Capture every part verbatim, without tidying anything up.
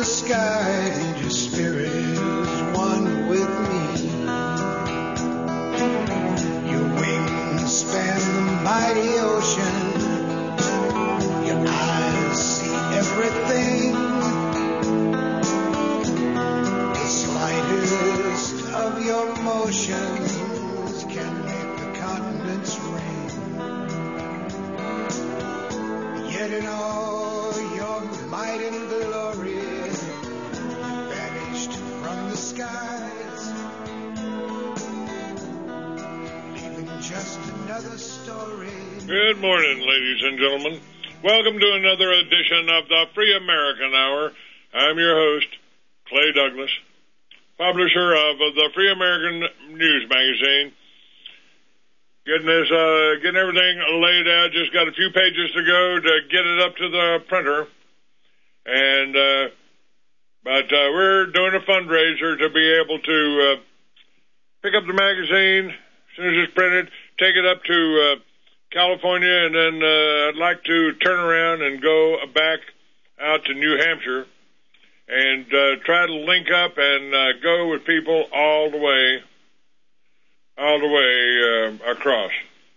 sky, and your spirit is one with me. Your wings span the mighty ocean. Your eyes see everything. The slightest of your motions can make the continents ring. Yet in all your might and glory, you vanished from the skies, leaving just another story. Good morning, ladies and gentlemen. Welcome to another edition of the Free American Hour. I'm your host, Clay Douglas, publisher of the Free American News Magazine. Getting this, uh, getting everything laid out. Just got a few pages to go to get it up to the printer. And, uh, but, uh, we're doing a fundraiser to be able to, uh, pick up the magazine as soon as it's printed, take it up to, uh, California, and then, uh, I'd like to turn around and go back out to New Hampshire and, uh, try to link up and, uh, go with people all the way, all the way, uh, across.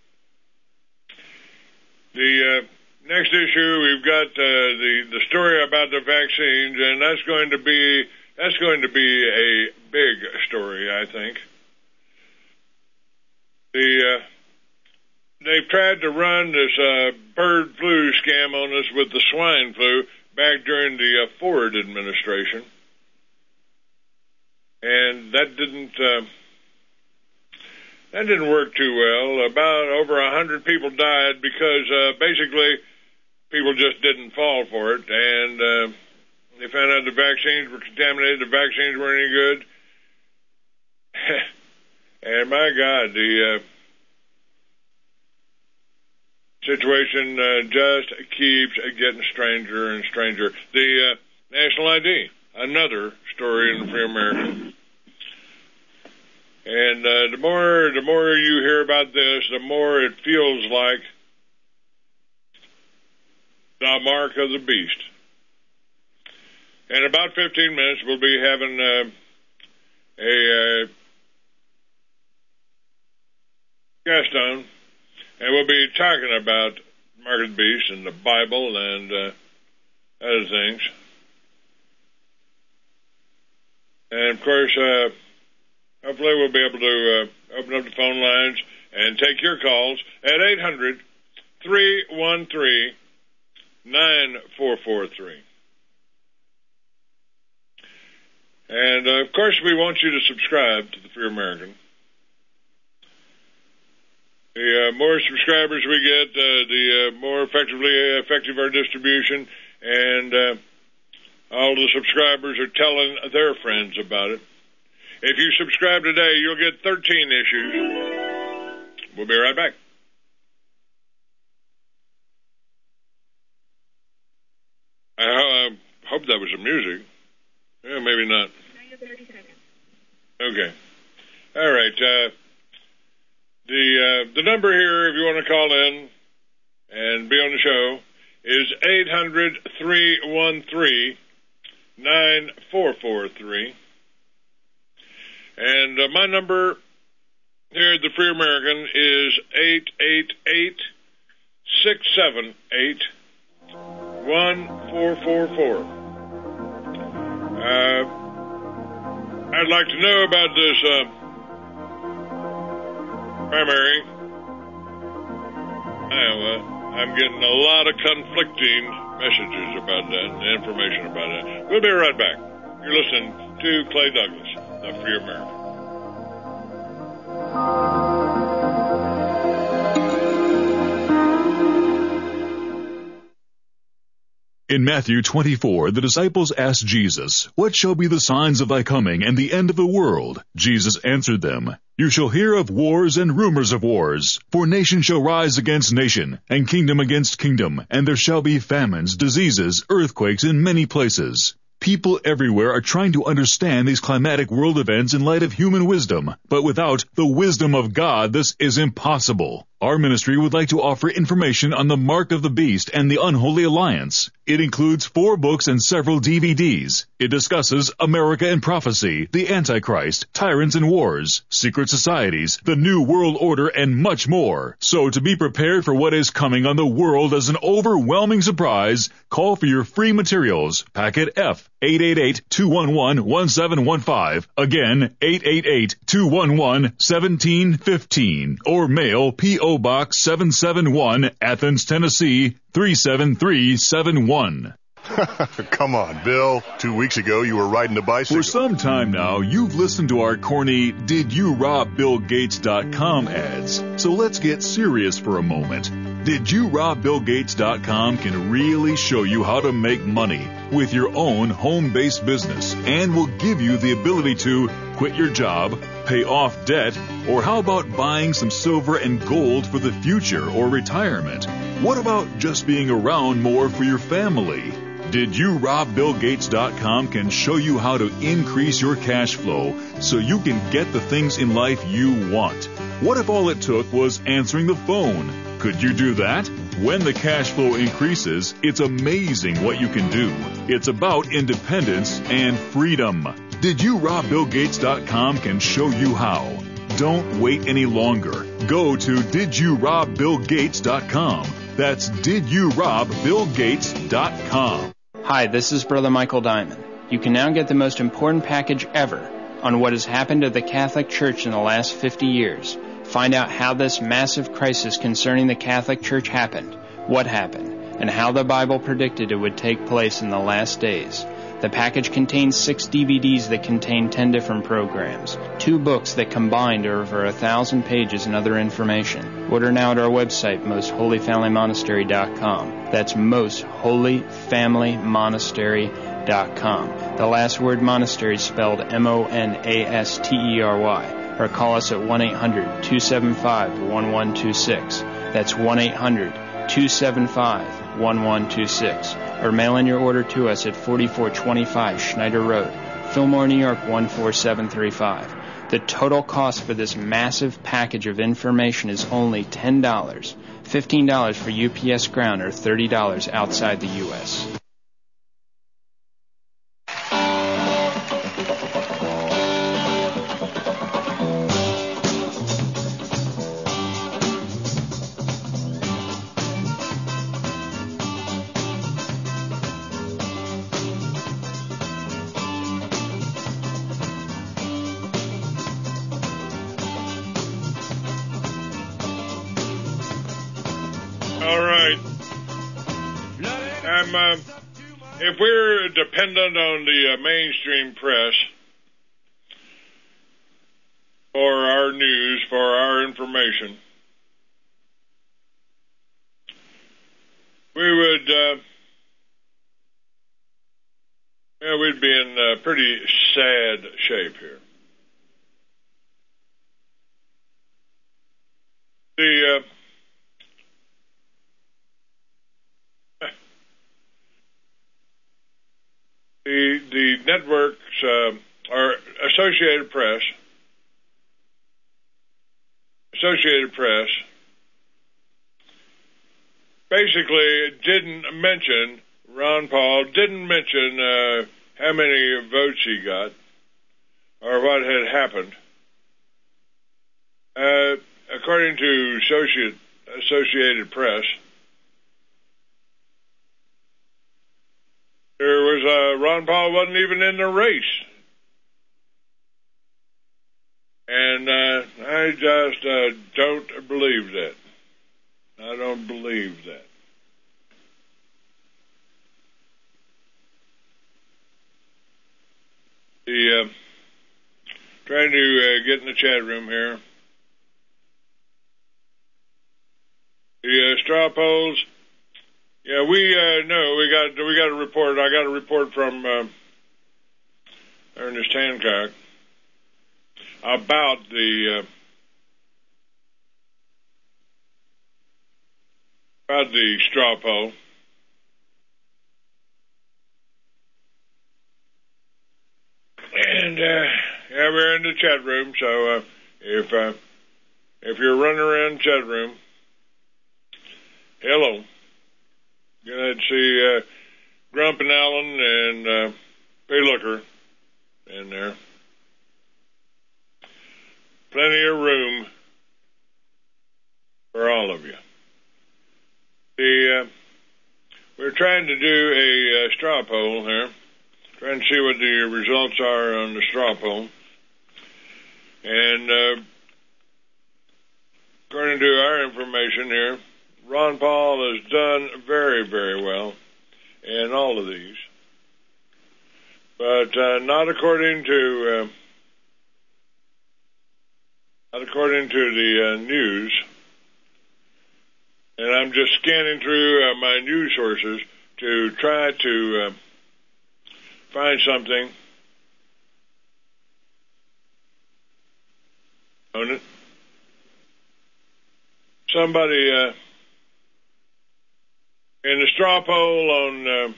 The, uh, next issue, we've got uh, the the story about the vaccines, and that's going to be that's going to be a big story, I think. The uh, they've tried to run this uh, bird flu scam on us with the swine flu back during the uh, Ford administration, and that didn't uh, that didn't work too well. About over a hundred people died because uh, basically people just didn't fall for it, and uh, they found out the vaccines were contaminated, the vaccines weren't any good. And my God, the uh, situation uh, just keeps getting stranger and stranger. The uh, National I D, another story in the Free American. And uh, the more the more you hear about this, the more it feels like the mark of the beast. In about fifteen minutes, we'll be having uh, a uh, guest on, and we'll be talking about the mark of the beast and the Bible and uh, other things. And of course, uh, hopefully we'll be able to uh, open up the phone lines and take your calls at eight hundred, three one three, nine four four three. And, uh, of course, we want you to subscribe to the Free American. The uh, more subscribers we get, uh, the uh, more effectively effective our distribution, and uh, all the subscribers are telling their friends about it. If you subscribe today, you'll get thirteen issues. We'll be right back. I uh, hope that was the music. Yeah, maybe not. Okay. All right. Uh, the uh, the number here, if you want to call in and be on the show, is eight hundred, three one three, nine four four three. And uh, my number here at the Free American is eight eight eight, six seven eight, one four four four. Uh, I'd like to know about this uh, primary. Iowa. I'm getting a lot of conflicting messages about that and information about that. We'll be right back. You're listening to Clay Douglas, the Free American. In Matthew twenty-four, the disciples asked Jesus, "What shall be the signs of thy coming and the end of the world?" Jesus answered them, "You shall hear of wars and rumors of wars. For nation shall rise against nation, and kingdom against kingdom, and there shall be famines, diseases, earthquakes in many places." People everywhere are trying to understand these climatic world events in light of human wisdom, but without the wisdom of God, this is impossible. Our ministry would like to offer information on the Mark of the Beast and the Unholy Alliance. It includes four books and several D V Ds. It discusses America and prophecy, the Antichrist, tyrants and wars, secret societies, the New World Order, and much more. So to be prepared for what is coming on the world as an overwhelming surprise, call for your free materials. Packet F, eight eight eight, two one one, one seven one five. Again, eight eight eight, two one one, one seven one five. Or mail P O Box seven seven one, Athens, Tennessee, three seven three seven one. Come on, Bill. Two weeks ago, you were riding a bicycle. For some time now, you've listened to our corny Did You Rob Bill Gates dot com ads. So let's get serious for a moment. Did You Rob Bill Gates dot com can really show you how to make money with your own home-based business and will give you the ability to quit your job, pay off debt, or how about buying some silver and gold for the future or retirement? What about just being around more for your family? Did You Rob Bill Gates dot com can show you how to increase your cash flow so you can get the things in life you want. What if all it took was answering the phone? Could you do that? When the cash flow increases, it's amazing what you can do. It's about independence and freedom. Did You Rob Bill Gates dot com can show you how. Don't wait any longer. Go to Did You Rob Bill Gates dot com. That's Did You Rob Bill Gates dot com. Hi, this is Brother Michael Diamond. You can now get the most important package ever on what has happened to the Catholic Church in the last fifty years. Find out how this massive crisis concerning the Catholic Church happened, what happened, and how the Bible predicted it would take place in the last days. The package contains six D V Ds that contain ten different programs, two books that combined are over a thousand pages and other information. Order now at our website, most holy family monastery dot com. That's most holy family monastery dot com. The last word monastery is spelled M O N A S T E R Y. Or call us at one eight hundred, two seven five, one one two six. That's one eight hundred, two seven five, one one two six. Or mail in your order to us at forty-four twenty-five Schneider Road, Fillmore, New York one four seven three five. The total cost for this massive package of information is only ten dollars, fifteen dollars for U P S ground, or thirty dollars outside the U S Um, uh, if we're dependent on the uh, mainstream press for our news, for our information, we would, uh, yeah, we'd be in uh, pretty sad shape here. The uh, The the networks uh, are Associated Press. Associated Press basically didn't mention, Ron Paul didn't mention uh, how many votes he got or what had happened. Uh, according to Associate, Associated Press, there was uh, Ron Paul wasn't even in the race, and uh, I just uh, don't believe that. I don't believe that. The uh, trying to uh, get in the chat room here. The uh, straw polls. Yeah, we uh, know we got we got a report. I got a report from uh, Ernest Hancock about the uh, about the straw poll. And uh, yeah, we're in the chat room. So uh, if uh, if you're running around the chat room, hello. Gonna see uh, Grump and Allen and uh, Paylooker in there. Plenty of room for all of you. The, uh, we're trying to do a uh, straw poll here, trying to see what the results are on the straw poll. And uh, according to our information here, Ron Paul has done very, very well in all of these. But uh, not according to... Uh, Not according to the uh, news, and I'm just scanning through uh, my news sources to try to uh, find something on it. Somebody uh, in the straw poll on uh,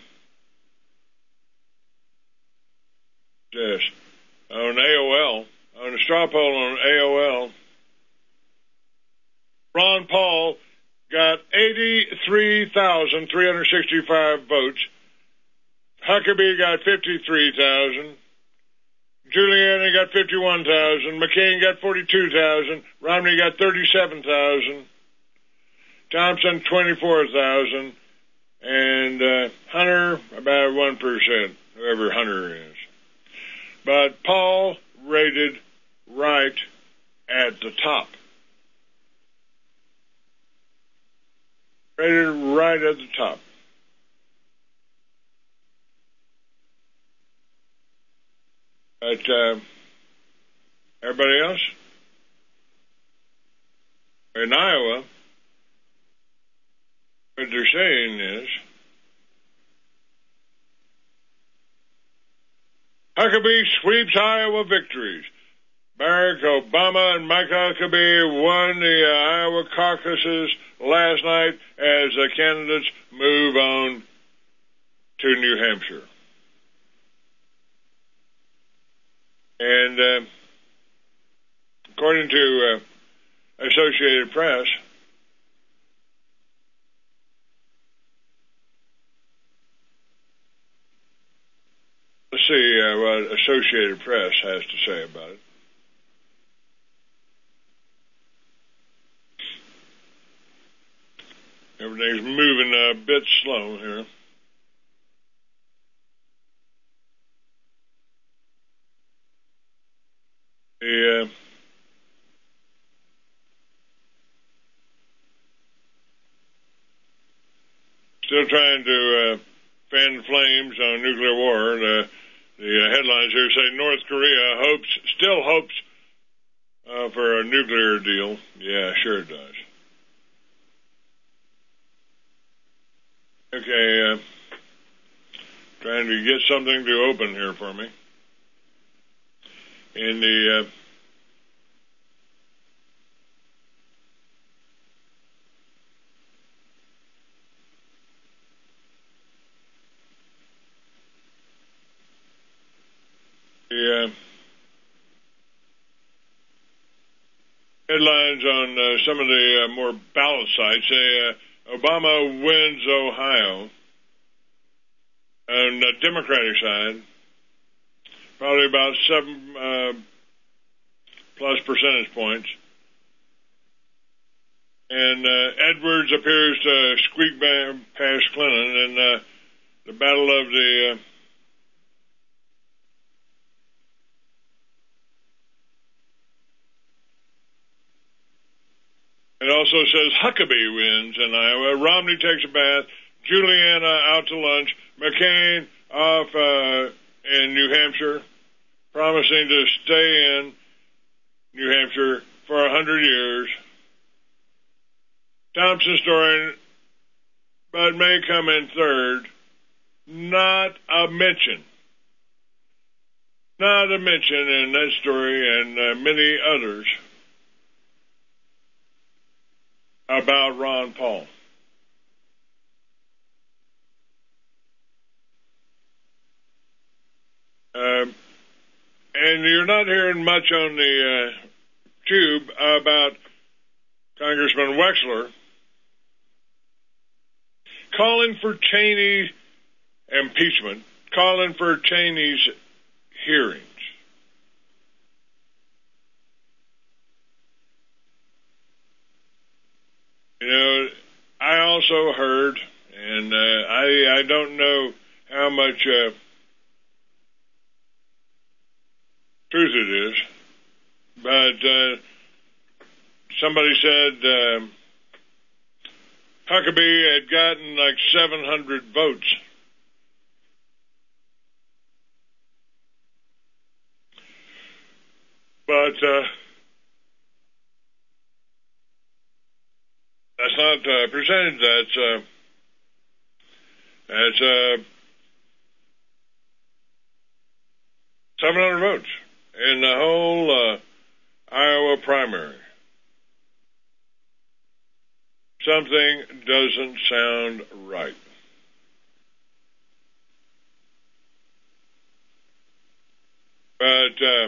yes, on A O L. On the straw poll on A O L, Ron Paul got eighty-three thousand three hundred sixty-five votes. Huckabee got fifty-three thousand. Giuliani got fifty-one thousand. McCain got forty-two thousand. Romney got thirty-seven thousand. Thompson, twenty-four thousand. And uh, Hunter, about one percent, whoever Hunter is. But Paul rated right at the top. Rated right at the top. But uh, everybody else? In Iowa, what they're saying is Huckabee sweeps Iowa victories. Barack Obama and Mike Huckabee won the uh, Iowa caucuses last night as the candidates move on to New Hampshire. And uh, according to uh, Associated Press, let's see uh, what Associated Press has to say about it. Everything's moving a bit slow here. The, uh, still trying to uh, fan flames on nuclear war. The, the uh, headlines here say North Korea hopes, still hopes uh, for a nuclear deal. Yeah, sure it does. Okay, uh, trying to get something to open here for me. In the uh, the uh, headlines on uh, some of the uh, more balanced sites say uh, Obama wins Ohio on the Democratic side, probably about seven uh, plus percentage points. And uh, Edwards appears to squeak back past Clinton in uh, the battle of the uh, It also says Huckabee wins in Iowa. Romney takes a bath. Giuliani out to lunch. McCain off uh, in New Hampshire, promising to stay in New Hampshire for a hundred years. Thompson story, but may come in third. Not a mention. Not a mention in that story and uh, many others about Ron Paul. Uh, and you're not hearing much on the uh, tube about Congressman Wexler calling for Cheney's impeachment, calling for Cheney's hearings. You know, I also heard, and uh, I, I don't know how much uh, truth it is, but uh, somebody said uh, Huckabee had gotten like seven hundred votes. But uh, that's not a percentage. That's uh, that's uh, seven hundred votes in the whole uh, Iowa primary. Something doesn't sound right. But uh,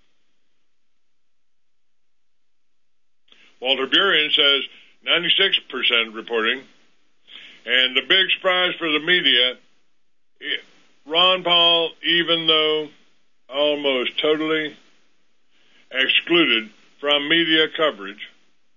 Walter Burien says ninety-six percent reporting. And the big surprise for the media, Ron Paul, even though almost totally excluded from media coverage,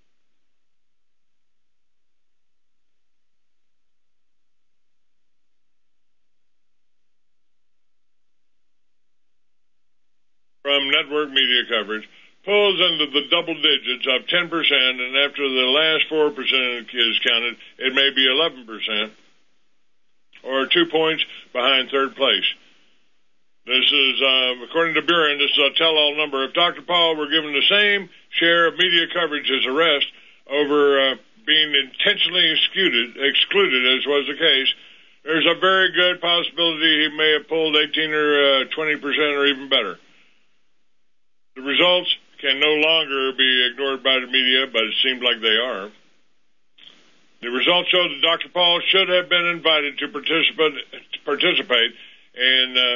from network media coverage, pulls into the double digits of ten percent, and after the last four percent is counted, it may be eleven percent, or two points behind third place. This is, uh, according to Burien, this is a tell-all number. If Doctor Paul were given the same share of media coverage as the rest over uh, being intentionally excluded, excluded, as was the case, there's a very good possibility he may have pulled eighteen or twenty percent or even better. The results can no longer be ignored by the media, but it seems like they are. The results show that Doctor Paul should have been invited to participate, to participate in uh,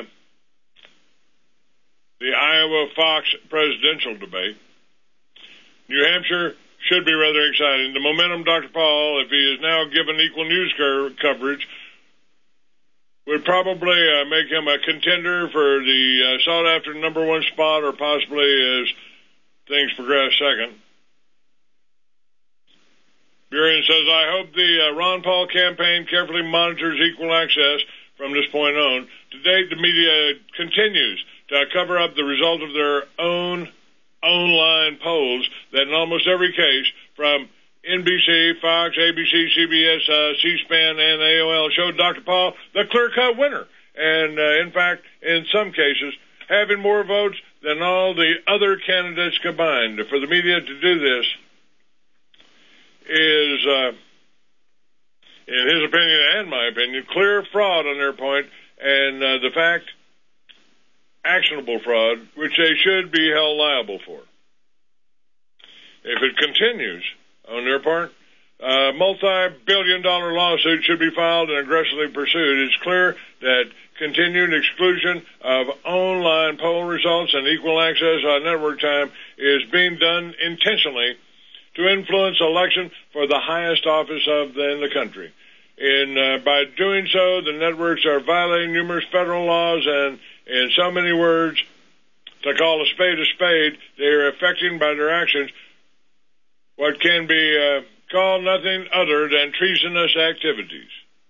the Iowa Fox presidential debate. New Hampshire should be rather exciting. The momentum Doctor Paul, if he is now given equal news co- coverage, would probably uh, make him a contender for the uh, sought-after number one spot, or possibly, as things progress, second. Burien says, I hope the uh, Ron Paul campaign carefully monitors equal access from this point on. To date, the media continues to cover up the result of their own online polls that in almost every case, from N B C, Fox, A B C, C B S, uh, C-SPAN, and A O L, showed Doctor Paul the clear-cut winner. And, uh, in fact, in some cases, having more votes than all the other candidates combined. For the media to do this is, uh, in his opinion and my opinion, clear fraud on their point, and uh, the fact, actionable fraud, which they should be held liable for. If it continues on their part, a multi-billion dollar lawsuit should be filed and aggressively pursued. It's clear that continued exclusion of online poll results and equal access on network time is being done intentionally to influence election for the highest office of the, in the country. In uh, by doing so, the networks are violating numerous federal laws, and in so many words, to call a spade a spade, they are affecting by their actions what can be uh, called nothing other than treasonous activities.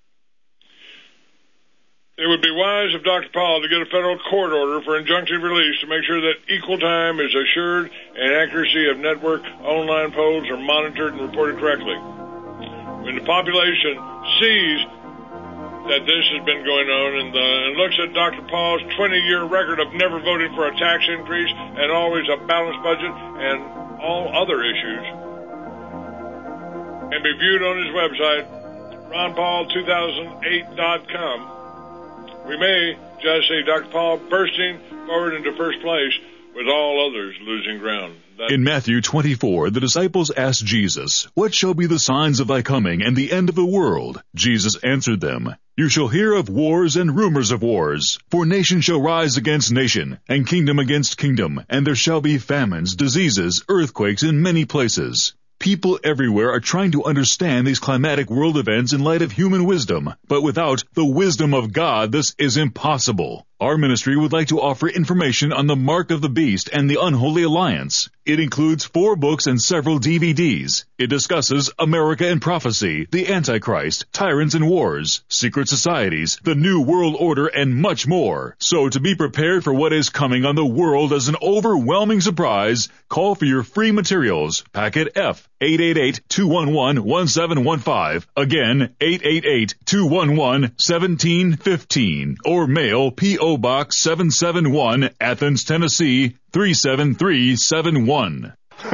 It would be wise of Doctor Paul to get a federal court order for injunctive release to make sure that equal time is assured and accuracy of network online polls are monitored and reported correctly. When the population sees that this has been going on and, uh, and looks at Doctor Paul's twenty-year record of never voting for a tax increase and always a balanced budget and all other issues, can be viewed on his website, ron paul two thousand eight dot com. We may just see Doctor Paul bursting forward into first place with all others losing ground. That's In Matthew twenty-four, the disciples asked Jesus, What shall be the signs of thy coming and the end of the world? Jesus answered them, You shall hear of wars and rumors of wars, for nation shall rise against nation, and kingdom against kingdom, and there shall be famines, diseases, earthquakes in many places. People everywhere are trying to understand these climatic world events in light of human wisdom, but without the wisdom of God, this is impossible. Our ministry would like to offer information on the Mark of the Beast and the Unholy Alliance. It includes four books and several D V Ds. It discusses America and prophecy, the Antichrist, tyrants and wars, secret societies, the New World Order, and much more. So to be prepared for what is coming on the world as an overwhelming surprise, call for your free materials. Packet F, eight eight eight, two one one, one seven one five. Again, eight eight eight, two one one, one seven one five. Or mail P O Box seven seven one, Athens, Tennessee, three seven three seven one.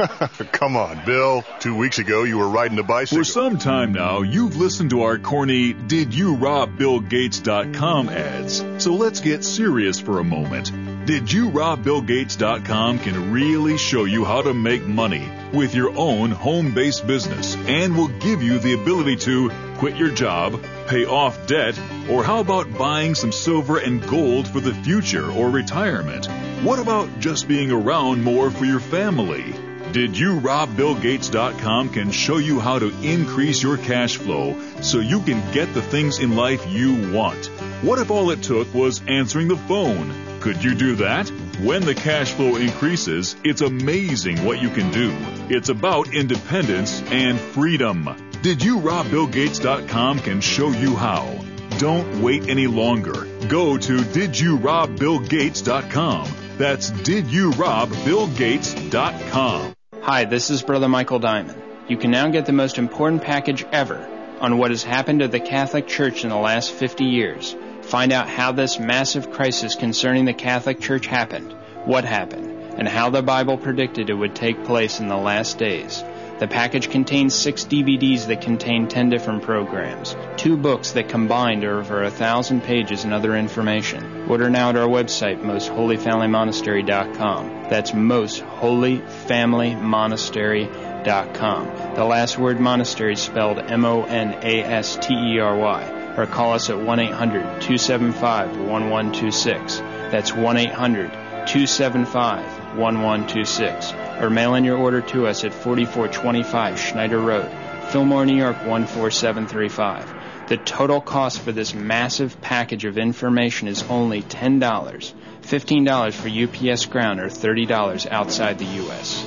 Come on, Bill. Two weeks ago, you were riding a bicycle. For some time now, you've listened to our corny Did You Rob Bill Gates dot com ads. So let's get serious for a moment. Did You Rob Bill Gates dot com can really show you how to make money with your own home-based business and will give you the ability to quit your job, pay off debt, or how about buying some silver and gold for the future or retirement? What about just being around more for your family? Did You Rob Bill Gates dot com can show you how to increase your cash flow so you can get the things in life you want. What if all it took was answering the phone? Could you do that? When the cash flow increases, it's amazing what you can do. It's about independence and freedom. Did You Rob Bill Gates dot com can show you how. Don't wait any longer. Go to Did You Rob Bill Gates dot com. That's Did You Rob Bill Gates dot com. Hi, this is Brother Michael Diamond. You can now get the most important package ever on what has happened to the Catholic Church in the last fifty years. Find out how this massive crisis concerning the Catholic Church happened, what happened, and how the Bible predicted it would take place in the last days. The package contains six D V Ds that contain ten different programs, two books that combined are over a thousand pages and other information. Order now at our website, most holy family monastery dot com. That's most holy family monastery dot com. The last word monastery is spelled M O N A S T E R Y. Or call us at one eight hundred, two seven five, one one two six. That's one eight hundred, two seven five, one one two six. Or mail in your order to us at forty-four twenty-five Schneider Road, Fillmore, New York one four seven three five. The total cost for this massive package of information is only ten dollars, fifteen dollars for U P S ground, or thirty dollars outside the U S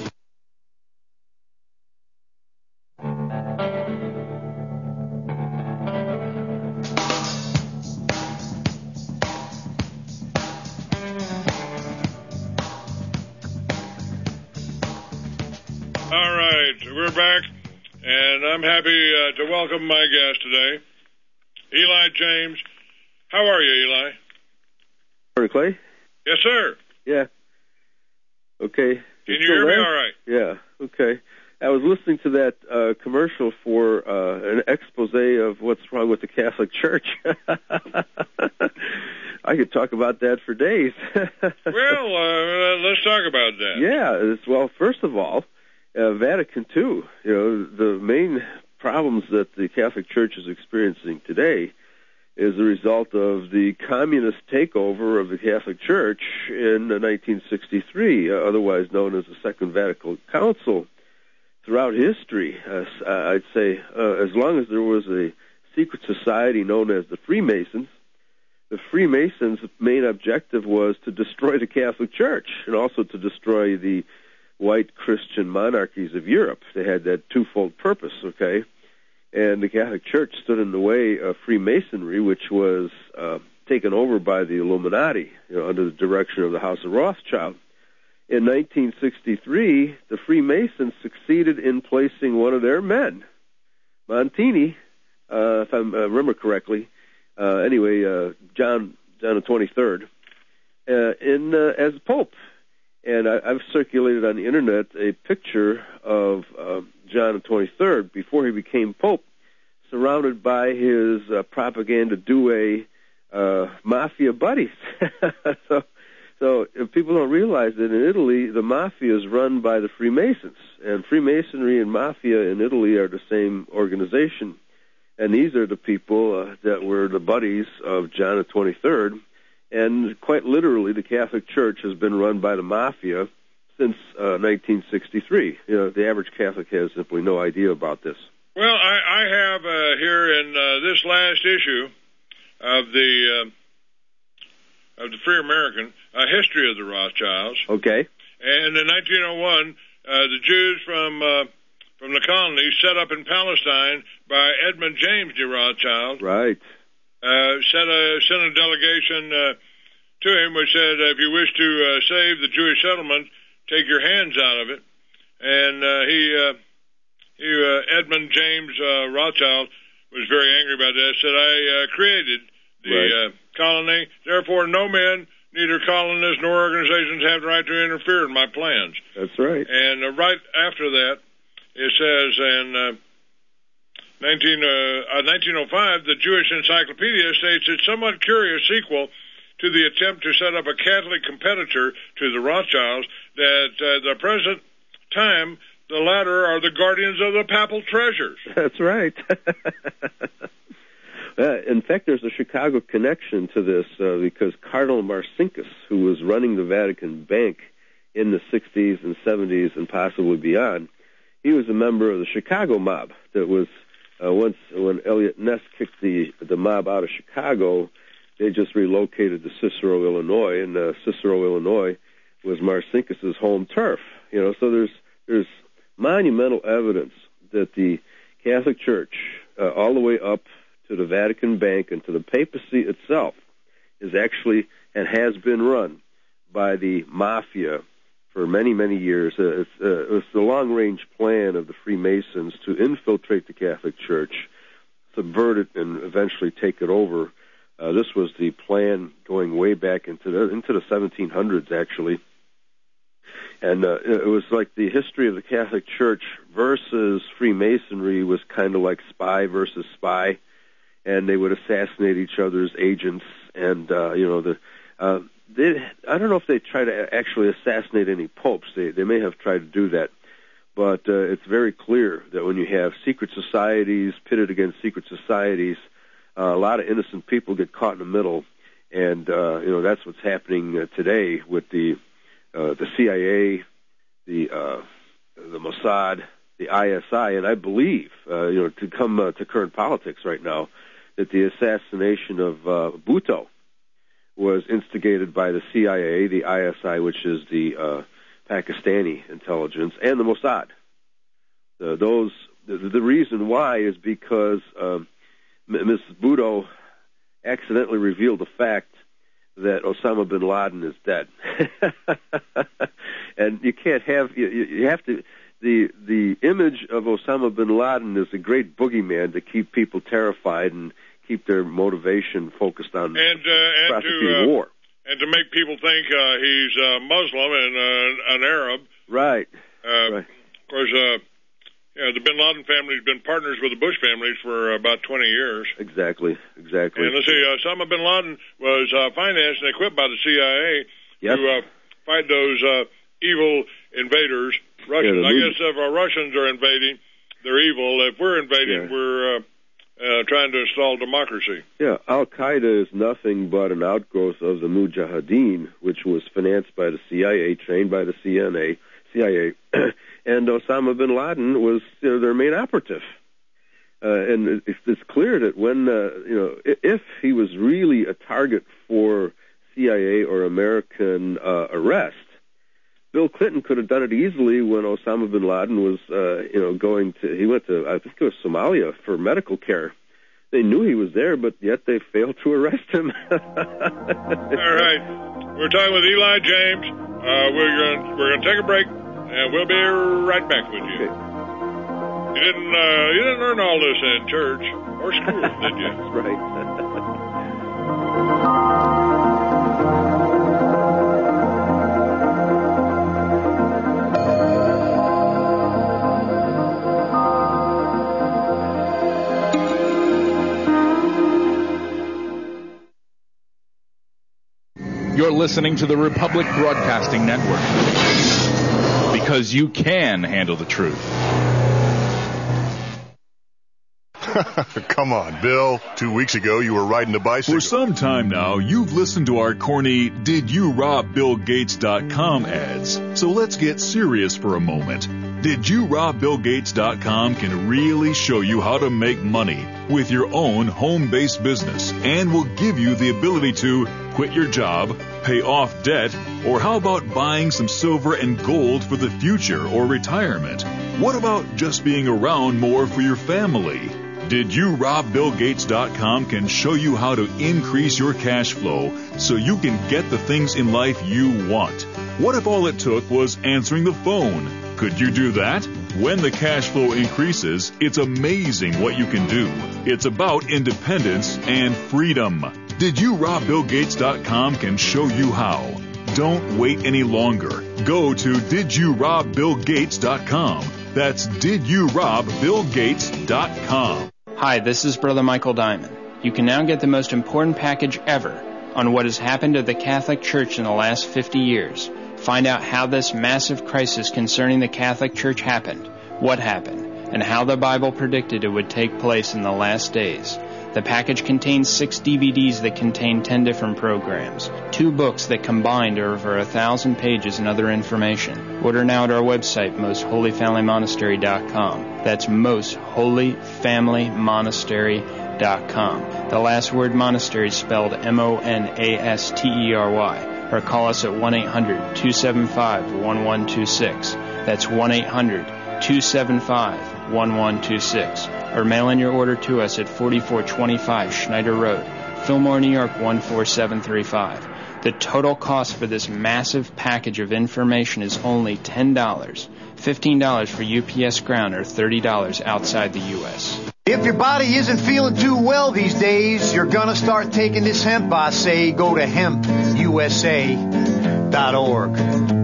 All right, we're back, and I'm happy uh, to welcome my guest today, Eli James. How are you, Eli? Morning, Clay? Yes, sir. Yeah. Okay. Can you hear me all right? Yeah, okay. I was listening to that uh, commercial for uh, an expose of what's wrong with the Catholic Church. I could talk about that for days. Well, uh, let's talk about that. Yeah, it's, well, first of all, Uh, Vatican Two, you know, the main problems that the Catholic Church is experiencing today is the result of the communist takeover of the Catholic Church in nineteen sixty-three, uh, otherwise known as the Second Vatican Council. Throughout history, uh, I'd say, uh, as long as there was a secret society known as the Freemasons, the Freemasons' main objective was to destroy the Catholic Church and also to destroy the white Christian monarchies of Europe. They had that twofold purpose, okay? And the Catholic Church stood in the way of Freemasonry, which was uh, taken over by the Illuminati, you know, under the direction of the House of Rothschild. In nineteen sixty-three, the Freemasons succeeded in placing one of their men, Montini, uh, if I uh, remember correctly, uh, anyway, uh, John, John the twenty-third, uh, in uh, as Pope. And I, I've circulated on the internet a picture of uh, John the twenty-third before he became Pope, surrounded by his uh, propaganda duo uh, mafia buddies. so, so if people don't realize that in Italy, the mafia is run by the Freemasons, and Freemasonry and mafia in Italy are the same organization. And these are the people uh, that were the buddies of John the twenty-third. And quite literally, the Catholic Church has been run by the mafia since uh, nineteen sixty-three. You know, the average Catholic has simply no idea about this. Well, I, I have uh, here in uh, this last issue of the uh, of the Free American a history of the Rothschilds. Okay. And in nineteen oh one, uh, the Jews from uh, from the colonies set up in Palestine by Edmund James de Rothschild. Right. Uh, sent a sent a delegation uh, to him, which said, uh, if you wish to uh, save the Jewish settlement, take your hands out of it. And uh, he, uh, he uh, Edmund James uh, Rothschild was very angry about that. Said, I uh, created the right. uh, colony, therefore no men, neither colonists nor organizations have the right to interfere in my plans. That's right. And uh, right after that, it says in uh, nineteen, uh, uh, nineteen oh five, the Jewish Encyclopedia states it's somewhat curious sequel to the attempt to set up a Catholic competitor to the Rothschilds that at uh, the present time, the latter are the guardians of the papal treasures. That's right. uh, in fact, there's a Chicago connection to this uh, because Cardinal Marcinkus, who was running the Vatican Bank in the sixties and seventies and possibly beyond, he was a member of the Chicago mob that was, uh, once when Elliot Ness kicked the, the mob out of Chicago, they just relocated to Cicero, Illinois, and uh, Cicero, Illinois was Marcinkus's home turf. You know, so there's there's monumental evidence that the Catholic Church, uh, all the way up to the Vatican Bank and to the papacy itself, is actually and has been run by the mafia for many, many years. Uh, it's, uh, it's the long-range plan of the Freemasons to infiltrate the Catholic Church, subvert it, and eventually take it over. Uh, this was the plan going way back into the into the seventeen hundreds, actually. And uh, it was like the history of the Catholic Church versus Freemasonry was kind of like spy versus spy, and they would assassinate each other's agents. And uh, you know, the uh, they, I don't know if they try to actually assassinate any popes. They they may have tried to do that, but uh, it's very clear that when you have secret societies pitted against secret societies, Uh, a lot of innocent people get caught in the middle, and uh, you know that's what's happening uh, today with the uh, the C I A, the uh, the Mossad, the I S I, and I believe uh, you know to come uh, to current politics right now that the assassination of uh, Bhutto was instigated by the C I A, the I S I, which is the uh, Pakistani intelligence, and the Mossad. Uh, those the, the reason why is because um, Missus Bhutto accidentally revealed the fact that Osama bin Laden is dead, and you can't have you, you have to the the image of Osama bin Laden is a great boogeyman to keep people terrified and keep their motivation focused on and, uh, and prosecuting to, uh, war, and to make people think uh, he's uh, Muslim and uh, an Arab. Right. Uh, right. Of course. Uh, Yeah, the Bin Laden family has been partners with the Bush families for about twenty years. Exactly, exactly. And let's see, uh, Osama Bin Laden was uh, financed and equipped by the C I A yep. to uh, fight those uh, evil invaders, Russians. Yeah, I guess if our Russians are invading, they're evil. If we're invading, yeah. we're uh, uh, trying to install democracy. Yeah, Al-Qaeda is nothing but an outgrowth of the Mujahideen, which was financed by the C I A, trained by the C N A, C I A. And Osama bin Laden was you know, their main operative. Uh, and it's, it's clear that when, uh, you know, if he was really a target for C I A or American uh, arrest, Bill Clinton could have done it easily when Osama bin Laden was, uh, you know, going to, he went to, I think it was Somalia for medical care. They knew he was there, but yet they failed to arrest him. All right. We're talking with Eli James. Uh, we're going we're going to take a break. And we'll be right back with you. Okay. You didn't uh, you didn't learn all this in church or school, did you? That's right. You're listening to the Republic Broadcasting Network. Because you can handle the truth. Come on, Bill. Two weeks ago, you were riding a bicycle. For some time now, you've listened to our corny Did You Rob Bill Gates dot com ads. So let's get serious for a moment. Did You Rob Bill Gates dot com can really show you how to make money with your own home-based business and will give you the ability to quit your job, pay off debt, or how about buying some silver and gold for the future or retirement? What about just being around more for your family? Did You Rob Bill Gates dot com can show you how to increase your cash flow so you can get the things in life you want. What if all it took was answering the phone? Could you do that? When the cash flow increases, it's amazing what you can do. It's about independence and freedom. Did You Rob Bill Gates dot com can show you how. Don't wait any longer. Go to Did You Rob Bill Gates dot com. That's Did You Rob Bill Gates dot com. Hi, this is Brother Michael Diamond. You can now get the most important package ever on what has happened to the Catholic Church in the last fifty years. Find out how this massive crisis concerning the Catholic Church happened, what happened, and how the Bible predicted it would take place in the last days. The package contains six D V Ds that contain ten different programs, two books that combined are over a thousand pages and other information. Order now at our website, most holy family monastery dot com. That's most holy family monastery dot com. The last word monastery is spelled M O N A S T E R Y. Or call us at one eight hundred two seven five one one two six. That's one eight hundred two seven five one one two six. Or mail in your order to us at forty-four twenty-five Schneider Road, Fillmore, New York one four seven three five. The total cost for this massive package of information is only ten dollars, fifteen dollars for U P S ground, or thirty dollars outside the U S If your body isn't feeling too well these days, you're gonna start taking this hemp, I say. Go to hemp U S A dot org.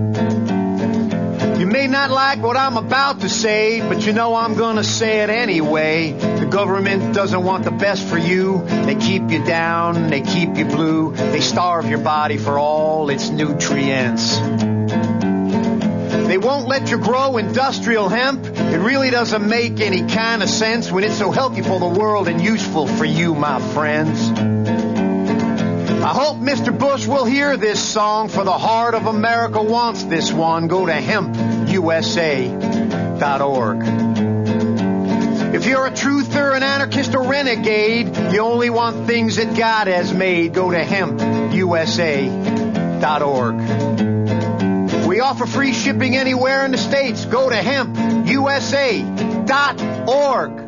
You may not like what I'm about to say, but you know I'm gonna say it anyway. The government doesn't want the best for you. They keep you down, they keep you blue. They starve your body for all its nutrients. They won't let you grow industrial hemp. It really doesn't make any kind of sense when it's so healthy for the world and useful for you, my friends. I hope Mister Bush will hear this song, for the heart of America wants this one. Go to hemp U S A dot org. If you're a truther, an anarchist, or renegade, you only want things that God has made. Go to hemp U S A dot org. We offer free shipping anywhere in the States. Go to hemp U S A dot org.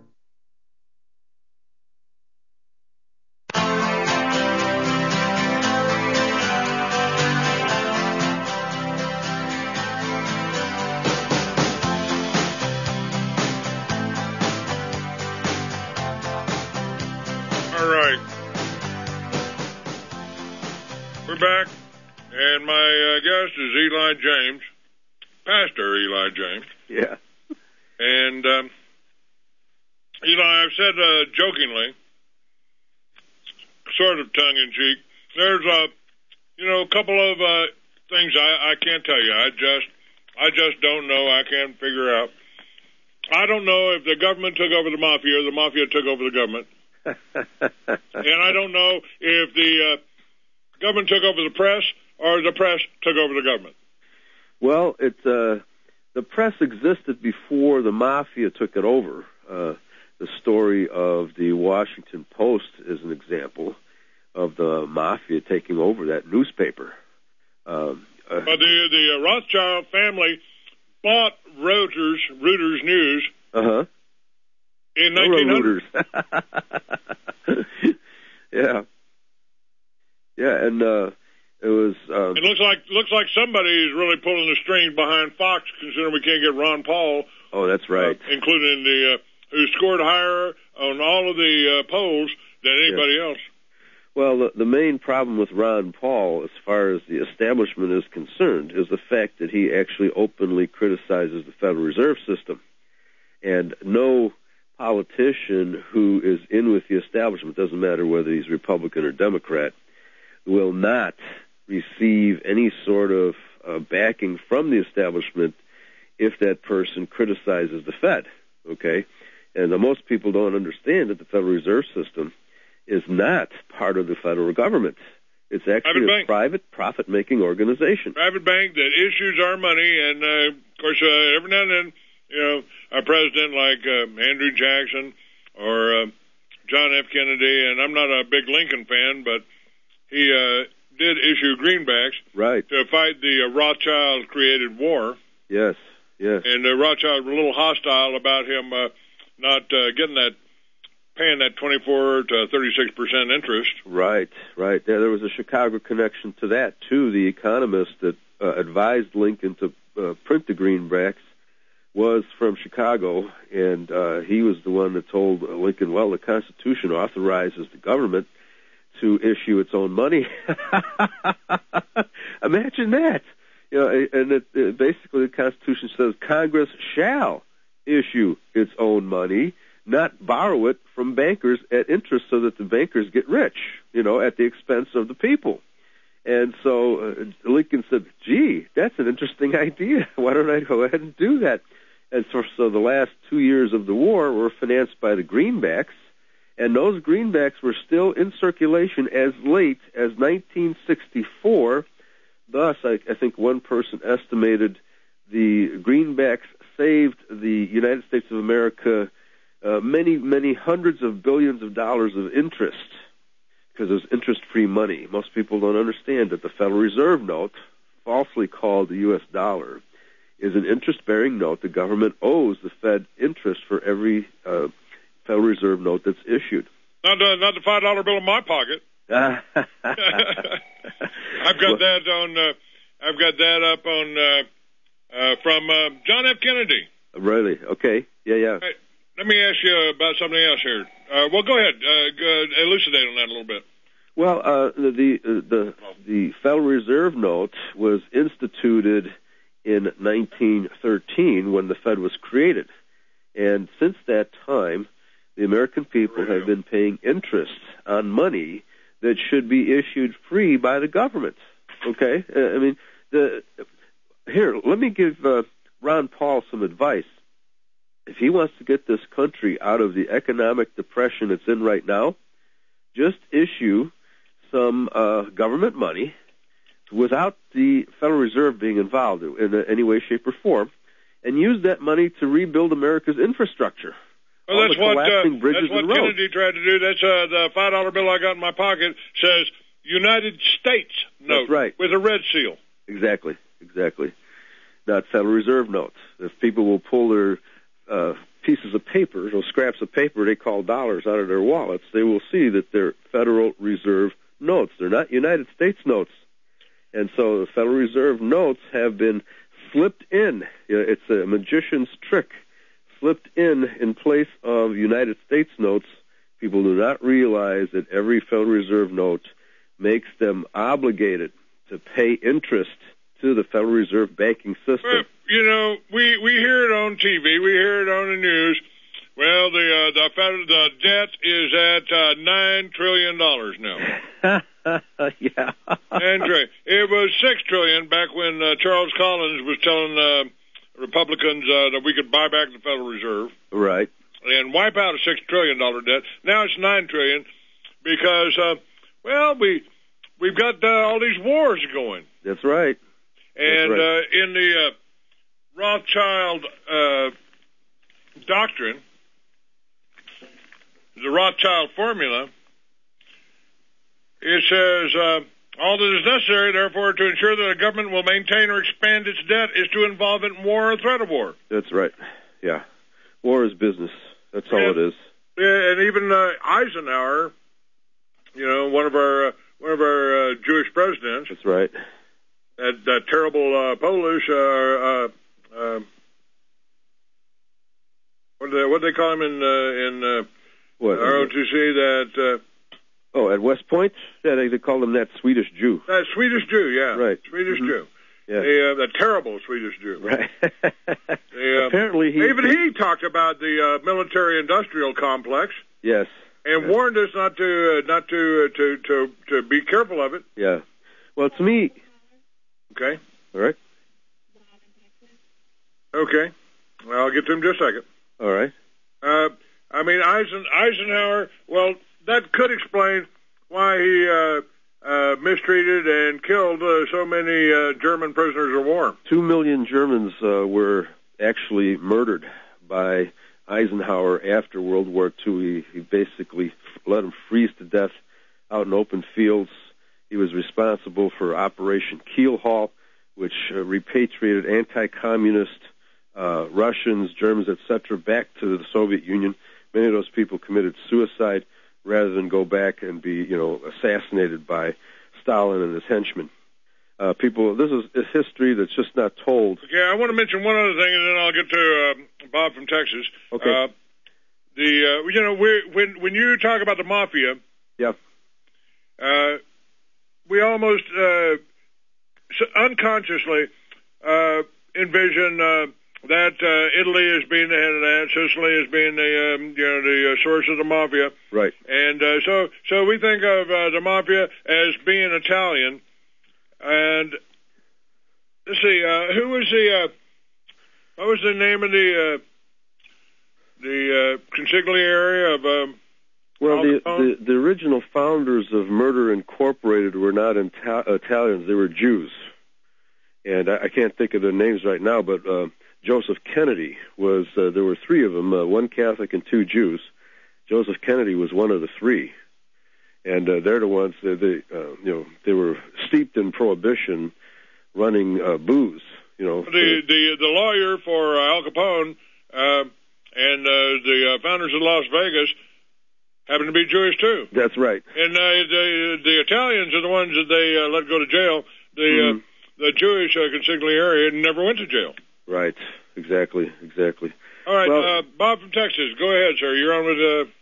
All right. We're back. And my uh, guest is Eli James, Pastor Eli James. Yeah. And, um, Eli, I've said uh, jokingly, sort of tongue-in-cheek, there's a, you know, a couple of uh, things I, I can't tell you. I just, I just don't know. I can't figure out. I don't know if the government took over the mafia or the mafia took over the government. And I don't know if the uh, government took over the press or the press took over the government. Well, it, uh, the press existed before the mafia took it over. Uh, the story of the Washington Post is an example of the mafia taking over that newspaper. Um, uh, but the the uh, Rothschild family bought Reuters, Reuters News. Uh-huh. In nineteen hundred. Yeah. Yeah, and uh, it was... Um, it looks like looks like somebody is really pulling the strings behind Fox, considering we can't get Ron Paul. Oh, that's right. Uh, including the... Uh, who scored higher on all of the uh, polls than anybody yeah. else. Well, the, the main problem with Ron Paul, as far as the establishment is concerned, is the fact that he actually openly criticizes the Federal Reserve System. And no politician who is in with the establishment, doesn't matter whether he's Republican or Democrat, will not receive any sort of uh, backing from the establishment if that person criticizes the Fed, okay? And uh, most people don't understand that the Federal Reserve System is not part of the federal government. It's actually private a private profit-making organization. Private bank that issues our money, and uh, of course, uh, every now and then, you know, a president like uh, Andrew Jackson or uh, John F. Kennedy, and I'm not a big Lincoln fan, but he uh, did issue greenbacks right. to fight the uh, Rothschild-created war. Yes, yes. And uh, Rothschild was a little hostile about him uh, not uh, getting that, paying that twenty-four to thirty-six percent interest. Right, right. Yeah, there was a Chicago connection to that, too. The economist that uh, advised Lincoln to uh, print the greenbacks was from Chicago, and uh, he was the one that told Lincoln, well, the Constitution authorizes the government to issue its own money. Imagine that. You know, and it, it, basically the Constitution says Congress shall issue its own money, not borrow it from bankers at interest so that the bankers get rich, you know, at the expense of the people. And so uh, Lincoln said, gee, that's an interesting idea. Why don't I go ahead and do that? And so, so the last two years of the war were financed by the greenbacks, and those greenbacks were still in circulation as late as nineteen sixty-four. Thus, I, I think one person estimated the greenbacks saved the United States of America uh, many, many hundreds of billions of dollars of interest, because it was interest-free money. Most people don't understand that the Federal Reserve note, falsely called the U S dollar, is an interest-bearing note. The government owes the Fed interest for every uh, Federal Reserve note that's issued. Not the, not the five dollar bill in my pocket. I've got well, that on. Uh, I've got that up on uh, uh, from uh, John F. Kennedy. Really? Okay. Yeah, yeah. Hey, let me ask you about something else here. Uh, well, go ahead. Uh, go, elucidate on that a little bit. Well, uh, the the the Federal Reserve note was instituted in nineteen thirteen when the Fed was created, and since that time, the American people have been paying interest on money that should be issued free by the government. Okay, uh, I mean, the here. Let me give uh, Ron Paul some advice. If he wants to get this country out of the economic depression it's in right now, just issue some uh, government money without the Federal Reserve being involved in any way, shape, or form, and use that money to rebuild America's infrastructure. Well, that's what, uh, that's what and Kennedy tried to do. That's uh, the five dollar bill I got in my pocket says United States note that's right. with a red seal. Exactly, exactly. Not Federal Reserve notes. If people will pull their uh, pieces of paper, those scraps of paper they call dollars out of their wallets, they will see that they're Federal Reserve notes. They're not United States notes. And so the Federal Reserve notes have been slipped in. It's a magician's trick. Slipped in in place of United States notes. People do not realize that every Federal Reserve note makes them obligated to pay interest to the Federal Reserve banking system. Well, you know, we, we hear it on T V, we hear it on the news. Well, the uh, the, federal, the debt is at uh, nine trillion dollars now. Yeah, nine trillion. It was six trillion back when uh, Charles Collins was telling Uh, Republicans uh, that we could buy back the Federal Reserve, right, and wipe out a six trillion dollar debt. Now it's nine trillion because, uh, well, we we've got uh, all these wars going. That's right. And That's right. Uh, in the uh, Rothschild uh, doctrine, the Rothschild formula, it says. Uh, All that is necessary, therefore, to ensure that a government will maintain or expand its debt is to involve it in war or threat of war. That's right. Yeah. War is business. That's all and, it is. Yeah, and even uh, Eisenhower, you know, one of our uh, one of our uh, Jewish presidents. That's right. That, that terrible uh, Polish, uh, uh, uh, what do they, what do they call him in uh, in uh, what, R O T C? That. Uh, Oh, at West Point? Yeah, they, they call him that Swedish Jew. That Swedish Jew, yeah. Right. Swedish mm-hmm. Jew. Yeah. The, uh, the terrible Swedish Jew. Right. the, uh, Apparently he... Even he talked about the uh, military-industrial complex. Yes. And yes. warned us not to, uh, not to, uh, to, to, to be careful of it. Yeah. Well, to me... Okay. All right. Okay. Well, I'll get to him in just a second. All right. Uh, I mean, Eisen, Eisenhower, well, that could explain why he uh, uh, mistreated and killed uh, so many uh, German prisoners of war. Two million Germans uh, were actually murdered by Eisenhower after World War Two. He, he basically let them freeze to death out in open fields. He was responsible for Operation Keelhaul, which uh, repatriated anti-communist uh, Russians, Germans, et cetera, back to the Soviet Union. Many of those people committed suicide rather than go back and be, you know, assassinated by Stalin and his henchmen. Uh, people, this is a history that's just not told. Okay, I want to mention one other thing, and then I'll get to uh, Bob from Texas. Okay. Uh, the uh, you know, we're, when when you talk about the mafia, yeah, uh, we almost uh, unconsciously uh, envision uh, that uh, Italy as being the head of that, Sicily as being the um, you know the uh, source of the mafia, right? And uh, so so we think of uh, the mafia as being Italian. And let's see, uh, who was the, uh, what was the name of the, uh, the uh, consigliere of, um, well, the, the the original founders of Murder Incorporated were not Ita- Italians; they were Jews, and I, I can't think of their names right now. But uh, Joseph Kennedy was. Uh, there were three of them: uh, one Catholic and two Jews. Joseph Kennedy was one of the three. And uh, they're the ones that they, uh, you know, they were steeped in prohibition, running uh, booze. You know, the the the lawyer for uh, Al Capone uh, and uh, the uh, founders of Las Vegas happen to be Jewish too. That's right. And uh, the the Italians are the ones that they uh, let go to jail. The mm. uh, the Jewish uh, consigliere never went to jail. Right. Exactly. Exactly. All right, well, uh, Bob from Texas, go ahead, sir. You're on with uh,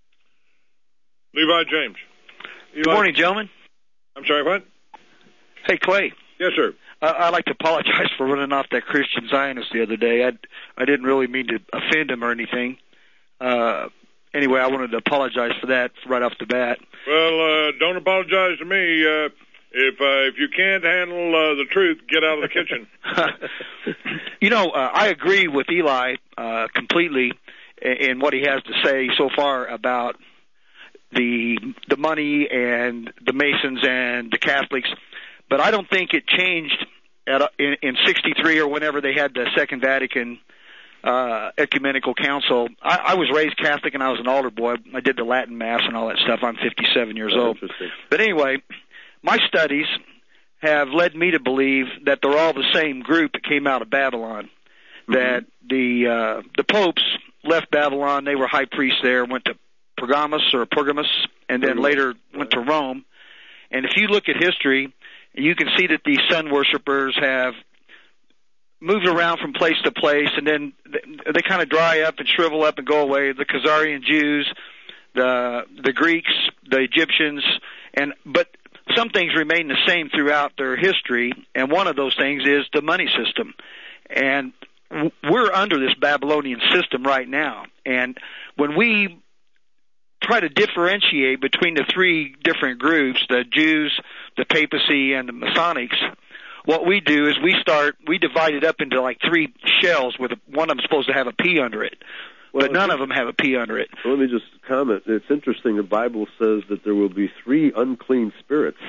Levi James. Good morning, gentlemen. I'm sorry, what? Hey, Clay. Yes, sir. Uh, I'd like to apologize for running off that Christian Zionist the other day. I, I didn't really mean to offend him or anything. Uh, anyway, I wanted to apologize for that right off the bat. Well, uh, don't apologize to me. Uh, if uh, if you can't handle uh, the truth, get out of the kitchen. You know, uh, I agree with Eli uh, completely in, in what he has to say so far about the the money and the Masons and the Catholics, but I don't think it changed at a, in, in sixty-three or whenever they had the Second Vatican uh, Ecumenical Council. I, I was raised Catholic and I was an altar boy. I did the Latin Mass and all that stuff. I'm fifty-seven years That's old. Interesting. But anyway, my studies have led me to believe that they're all the same group that came out of Babylon. Mm-hmm. That the uh, the popes left Babylon. They were high priests there, went to Pergamus or Pergamus, and then later went to Rome. And if you look at history, you can see that these sun worshippers have moved around from place to place, and then they, they kind of dry up and shrivel up and go away. The Khazarian Jews, the the Greeks, the Egyptians, and but some things remain the same throughout their history, and one of those things is the money system. And we're under this Babylonian system right now. And when we try to differentiate between the three different groups, the Jews, the papacy, and the Masonics, what we do is we start, we divide it up into like three shells with one of them supposed to have a P under it. Well, but none of them have a P under it. Let me just comment. It's interesting. The Bible says that there will be three unclean spirits.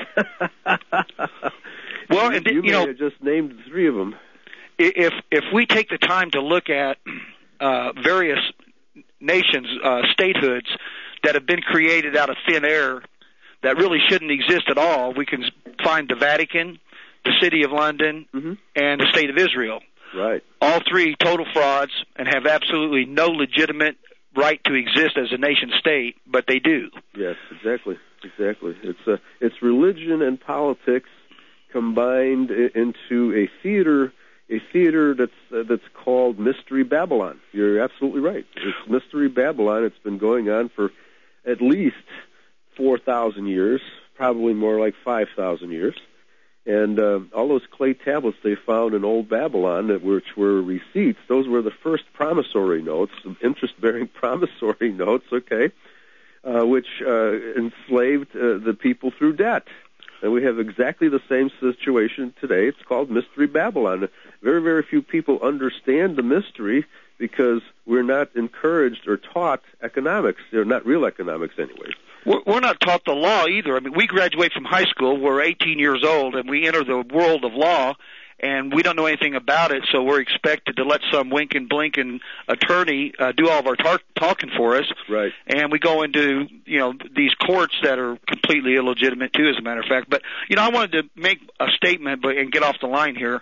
Well, you, and, you, you may know, have just named three of them. If if we take the time to look at uh, various nations, uh, statehoods that have been created out of thin air that really shouldn't exist at all, we can find the Vatican, the City of London, mm-hmm. and the State of Israel. Right. All three total frauds and have absolutely no legitimate right to exist as a nation state, but they do. Yes, exactly, exactly. It's a, it's religion and politics combined into a theater, a theater that's uh, that's called Mystery Babylon. You're absolutely right. It's Mystery Babylon. It's been going on for at least four thousand years, probably more like five thousand years. And uh, all those clay tablets they found in old Babylon, that which were receipts, those were the first promissory notes, interest-bearing promissory notes, okay, uh, which uh, enslaved uh, the people through debt. And we have exactly the same situation today. It's called Mystery Babylon. Very, very few people understand the mystery because we're not encouraged or taught economics, or not real economics anyway. We're not taught the law either. I mean, we graduate from high school, we're eighteen years old, and we enter the world of law, and we don't know anything about it, so we're expected to let some winking, blinking attorney uh, do all of our tar- talking for us. Right. And we go into, you know, these courts that are completely illegitimate, too, as a matter of fact. But, you know, I wanted to make a statement but, and get off the line here.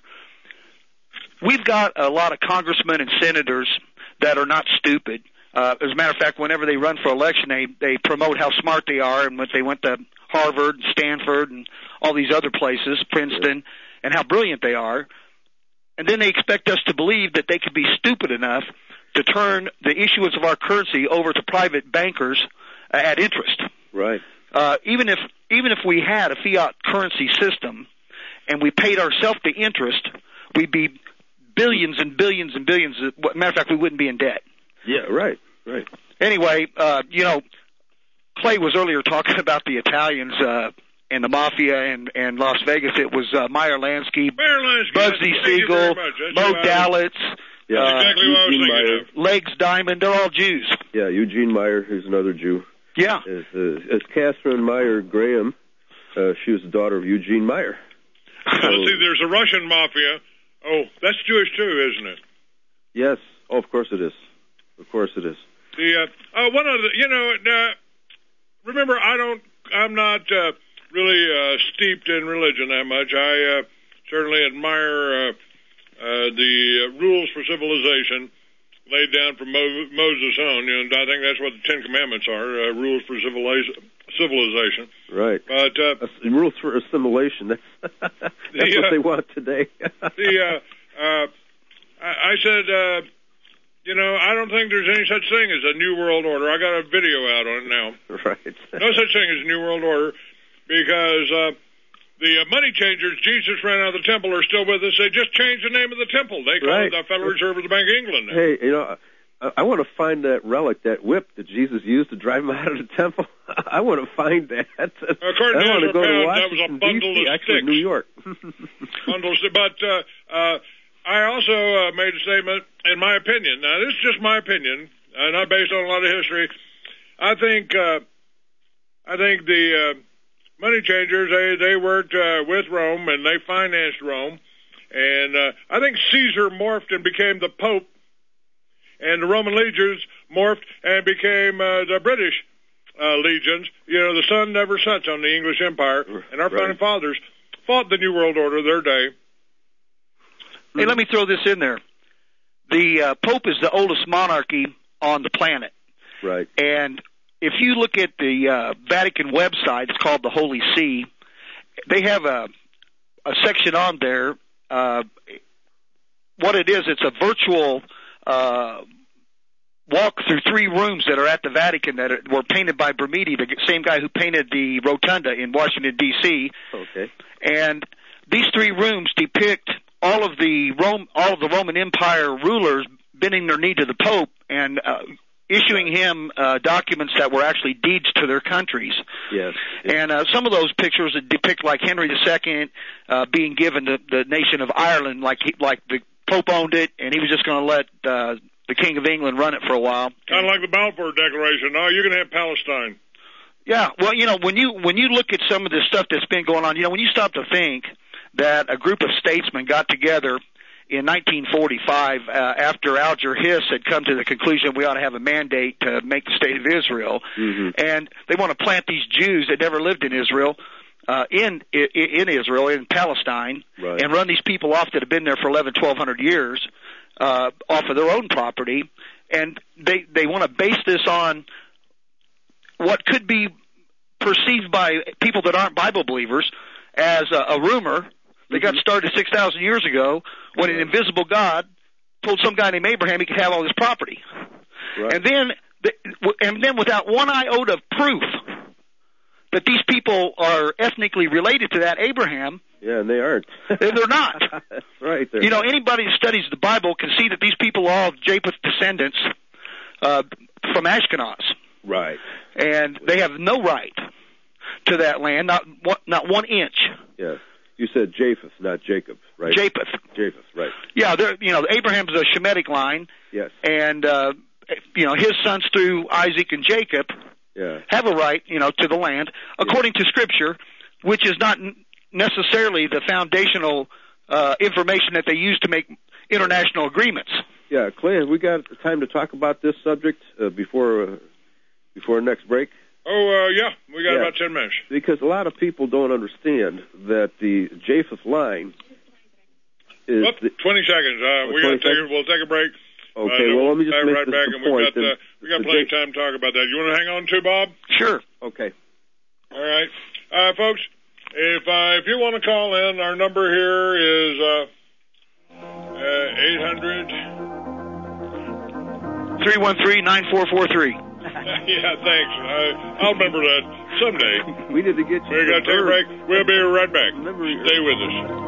We've got a lot of congressmen and senators that are not stupid. Uh, as a matter of fact, whenever they run for election, they, they promote how smart they are, and when they went to Harvard, Stanford, and all these other places, Princeton, and how brilliant they are. And then they expect us to believe that they could be stupid enough to turn the issuance of our currency over to private bankers uh, at interest. Right. Uh, even if even if we had a fiat currency system and we paid ourselves the interest, we'd be billions and billions and billions. Of, matter of fact, we wouldn't be in debt. Yeah, right, right. Anyway, uh, you know, Clay was earlier talking about the Italians uh, and the mafia and, and Las Vegas. It was uh, Meyer Lansky, Meyer Lansky, Bugsy Siegel, Mo Dalitz, yeah, uh, exactly what I was Eugene thinking Meyer. of. Legs Diamond. They're all Jews. Yeah, Eugene Meyer, who's another Jew. Yeah. Is, uh, is Catherine Meyer Graham. Uh, she was the daughter of Eugene Meyer. So, Let's see, there's a Russian mafia. Oh, that's Jewish too, isn't it? yes. Oh, of course it is. Of course it is. The uh, uh, one of the, you know, uh, remember, I don't, I'm not uh, really uh, steeped in religion that much. I uh, certainly admire uh, uh, the uh, rules for civilization laid down from Mo- Moses on. You know, I think that's what the Ten Commandments are: uh, rules for civilization. Civilization. Right. But uh, uh, rules for assimilation. That's, that's the, what uh, they want today. the uh, uh, I, I said. Uh, You know, I don't think there's any such thing as a New World Order. I got a video out on it now. Right. No such thing as a New World Order because uh, the uh, money changers Jesus ran out of the temple are still with us. They just changed the name of the temple. They call Right. it the Federal Reserve of the Bank of England now. Hey, you know, I, I want to find that relic, that whip that Jesus used to drive him out of the temple. I want to find that. According I to want to go to Pound, that was a Washington, bundle D C, of actually sticks. New York. Bundles, but uh, uh, I also uh, made a statement, in my opinion. Now, this is just my opinion, uh, not based on a lot of history. I think uh, I think the uh, money changers, they, they worked uh, with Rome, and they financed Rome. And uh, I think Caesar morphed and became the Pope, and the Roman legions morphed and became uh, the British uh, legions. You know, the sun never sets on the English Empire, and our Right. founding fathers fought the New World Order their day. Hey, let me throw this in there. The uh, Pope is the oldest monarchy on the planet. Right. And if you look at the uh, Vatican website, it's called the Holy See, they have a, a section on there. Uh, what it is, it's a virtual uh, walk through three rooms that are at the Vatican that are, were painted by Bermudi, the same guy who painted the Rotunda in Washington, D C Okay. And these three rooms depict all of the Rome, all of the Roman Empire rulers bending their knee to the Pope and uh, issuing him uh, documents that were actually deeds to their countries. Yes. And uh, some of those pictures that depict like Henry the Second uh, being given the, the nation of Ireland, like he, like the Pope owned it, and he was just going to let uh, the King of England run it for a while. Kind of like the Balfour Declaration. No, you can have Palestine. Yeah, well, you know, when you when you look at some of the stuff that's been going on, you know, when you stop to think that a group of statesmen got together in nineteen forty-five uh, after Alger Hiss had come to the conclusion we ought to have a mandate to make the state of Israel, Mm-hmm. and they want to plant these Jews that never lived in Israel uh, in, in in Israel, in Palestine, Right. and run these people off that have been there for eleven, twelve hundred years uh, off of their own property, and they they want to base this on what could be perceived by people that aren't Bible believers as a, a rumor that got started six thousand years ago when an invisible God told some guy named Abraham he could have all this property. Right. And then the, and then without one iota of proof that these people are ethnically related to that Abraham, Yeah, and they aren't. they're not. That's right. They're You know, anybody who studies the Bible can see that these people are all Japheth's descendants uh, from Ashkenaz. Right. And they have no right to that land, not one, not one inch. Yes. You said Japheth, not Jacob, right? Japheth. Japheth, right. Yeah, you know, Abraham's a Shemitic line. Yes. And, uh, you know, his sons through Isaac and Jacob yeah. have a right, you know, to the land, according yeah. to Scripture, which is not necessarily the foundational uh, information that they use to make international agreements. Yeah, Clay, have we got time to talk about this subject uh, before uh, before our next break? Oh, uh, yeah, we got yeah. about ten minutes. Because a lot of people don't understand that the Japheth line is... Well, the, twenty seconds. Uh, we gotta take, we'll take a break. Okay, uh, well, let me just we'll make right this back, the and point. We've got, uh, we got plenty of time to talk about that. You want to hang on too, Bob? Sure. Okay. All right. Uh, folks, if uh, if you want to call in, our number here is uh, uh, eight hundred... three one three, nine four four three. Yeah, thanks. Uh, I'll remember that someday. We need to get you. We're going to take a break. We'll be right back. Stay with us.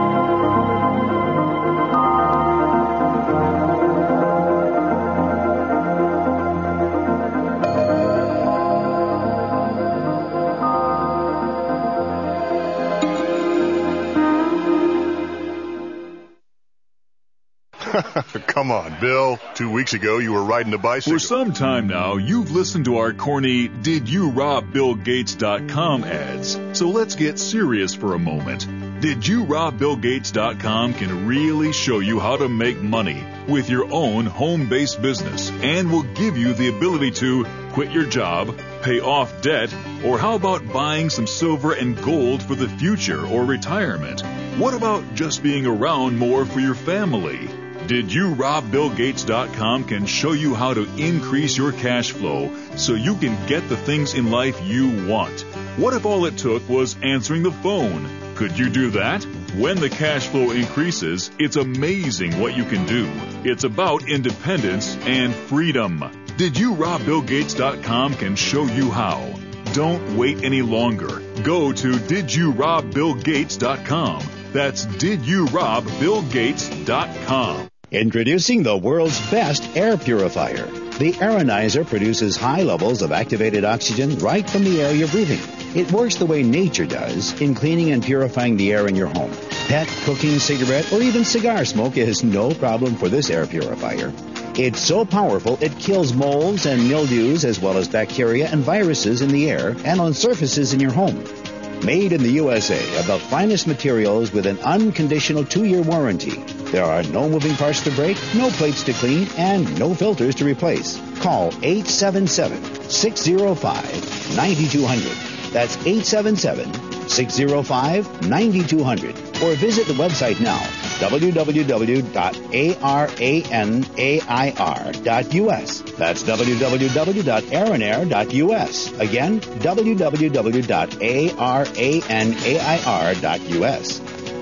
Come on, Bill. Two weeks ago, you were riding a bicycle. For some time now, you've listened to our corny Did You Rob Bill Gates dot com ads. So let's get serious for a moment. Did You Rob Bill Gates dot com can really show you how to make money with your own home-based business and will give you the ability to quit your job, pay off debt, or how about buying some silver and gold for the future or retirement? What about just being around more for your family? Did You Rob Bill Gates dot com can show you how to increase your cash flow so you can get the things in life you want. What if all it took was answering the phone? Could you do that? When the cash flow increases, it's amazing what you can do. It's about independence and freedom. Did You Rob Bill Gates dot com can show you how. Don't wait any longer. Go to Did You Rob Bill Gates dot com. That's Did You Rob Bill Gates dot com. Introducing the world's best air purifier. The Aeronizer produces high levels of activated oxygen right from the air you're breathing. It works the way nature does in cleaning and purifying the air in your home. Pet, cooking, cigarette, or even cigar smoke is no problem for this air purifier. It's so powerful it kills molds and mildews as well as bacteria and viruses in the air and on surfaces in your home. Made in the U S A of the finest materials with an unconditional two-year warranty. There are no moving parts to break, no plates to clean, and no filters to replace. Call eight seven seven, six zero five, nine two zero zero. That's eight seven seven, six zero five, nine two zero zero. Or visit the website now, w w w dot a r a n a i r dot u s. That's w w w dot aronair dot u s. Again, w w w dot a r a n a i r dot u s.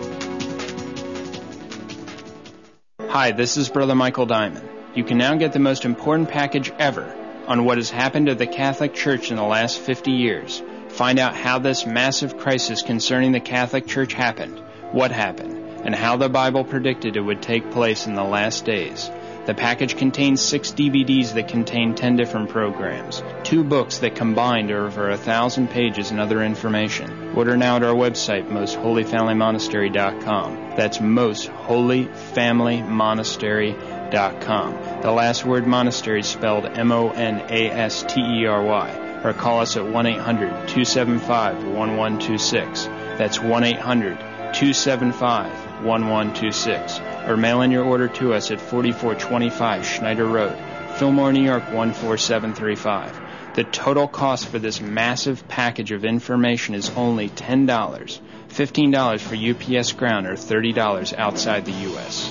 Hi, this is Brother Michael Diamond. You can now get the most important package ever on what has happened to the Catholic Church in the last fifty years. Find out how this massive crisis concerning the Catholic Church happened, what happened, and how the Bible predicted it would take place in the last days. The package contains six D V Ds that contain ten different programs, two books that combined are over a thousand pages and other information. Order now at our website, most holy family monastery dot com. That's most holy family monastery dot com. The last word monastery is spelled M O N A S T E R Y. Or call us at one eight hundred, two seven five, one one two six. That's one eight hundred, two seven five, one one two six. Or mail in your order to us at forty-four twenty-five Schneider Road, Fillmore, New York one four seven three five. The total cost for this massive package of information is only ten dollars, fifteen dollars for U P S ground, or thirty dollars outside the U S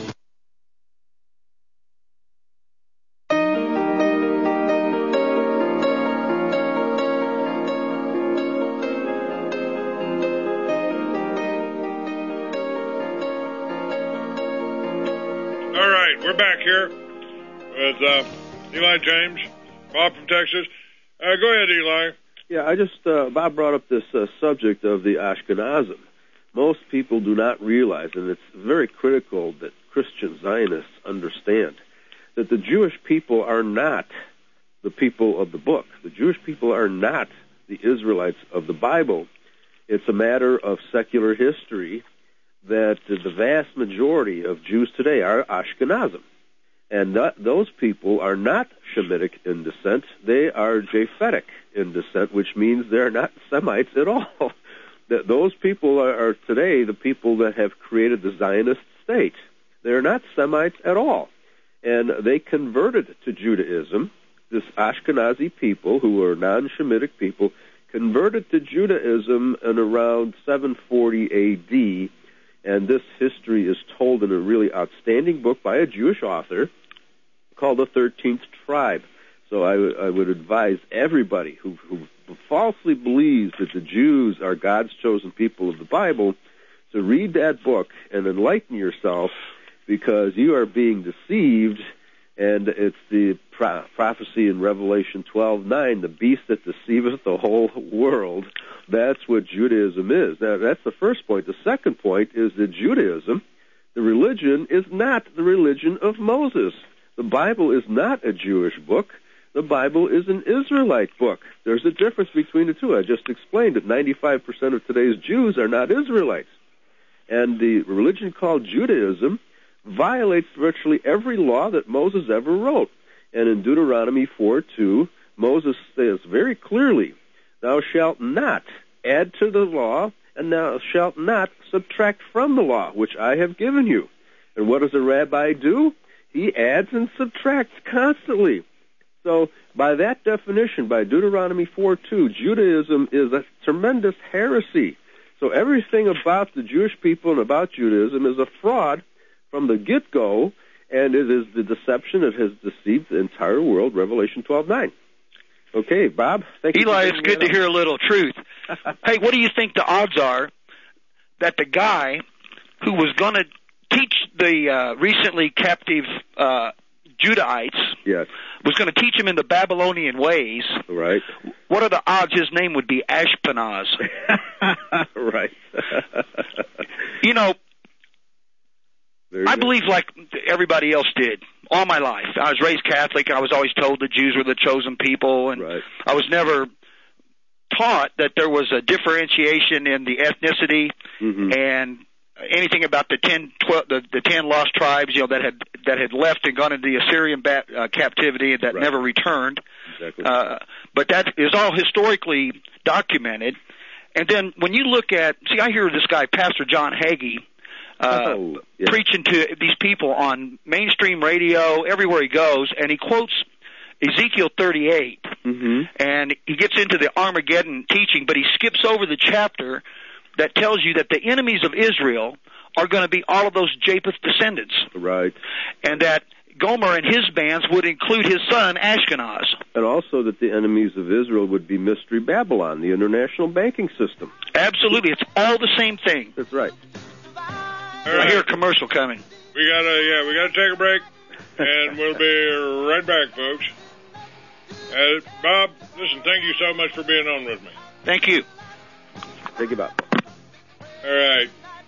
We're back here with uh, Eli James, Bob from Texas. Uh, go ahead, Eli. Yeah, I just, uh, Bob brought up this uh, subject of the Ashkenazim. Most people do not realize, and it's very critical that Christian Zionists understand, that the Jewish people are not the people of the book. The Jewish people are not the Israelites of the Bible. It's a matter of secular history that the vast majority of Jews today are Ashkenazim. And th- those people are not Shemitic in descent. They are Japhetic in descent, which means they're not Semites at all. That those people are, are today the people that have created the Zionist state. They're not Semites at all. And they converted to Judaism. This Ashkenazi people, who are non-Shemitic people, converted to Judaism in around seven forty A D, and this history is told in a really outstanding book by a Jewish author called The thirteenth Tribe. So I, w- I would advise everybody who, who falsely believes that the Jews are God's chosen people of the Bible to read that book and enlighten yourself, because you are being deceived. And it's the pro- prophecy in Revelation twelve nine, the beast that deceiveth the whole world. That's what Judaism is. Now, that's the first point. The second point is that Judaism, the religion, is not the religion of Moses. The Bible is not a Jewish book. The Bible is an Israelite book. There's a difference between the two. I just explained that ninety-five percent of today's Jews are not Israelites. And the religion called Judaism violates virtually every law that Moses ever wrote. And in Deuteronomy four two, Moses says very clearly, "Thou shalt not add to the law, and thou shalt not subtract from the law, which I have given you." And what does a rabbi do? He adds and subtracts constantly. So by that definition, by Deuteronomy four two, Judaism is a tremendous heresy. So everything about the Jewish people and about Judaism is a fraud from the get-go, and it is the deception that has deceived the entire world, Revelation twelve nine. Okay, Bob, thank you. Eli, it's good to hear a little truth. Hey, what do you think the odds are that the guy who was going to teach the uh, recently captive uh, Judahites, yes, was going to teach them in the Babylonian ways, right? What are the odds his name would be Ashpenaz? Right. You know, Very I good. believe like everybody else did all my life. I was raised Catholic. I was always told the Jews were the chosen people, and right. I was never taught that there was a differentiation in the ethnicity mm-hmm. and anything about the ten, twelve, the, the ten lost tribes, you know, that had that had left and gone into the Assyrian ba- uh, captivity and that right. never returned. Exactly. Uh, but that is all historically documented. And then when you look at, see, I hear this guy, Pastor John Hagee, uh, oh, yeah. preaching to these people on mainstream radio, everywhere he goes, and he quotes Ezekiel thirty-eight, mm-hmm. and he gets into the Armageddon teaching, but he skips over the chapter that tells you that the enemies of Israel are going to be all of those Japheth descendants. Right. And that Gomer and his bands would include his son, Ashkenaz. And also that the enemies of Israel would be Mystery Babylon, the international banking system. Absolutely. It's all the same thing. That's right. All right. I hear a commercial coming. We gotta, yeah, we gotta take a break, and we'll be right back, folks. Uh, Bob, listen, thank you so much for being on with me. Thank you. Thank you, Bob. All right.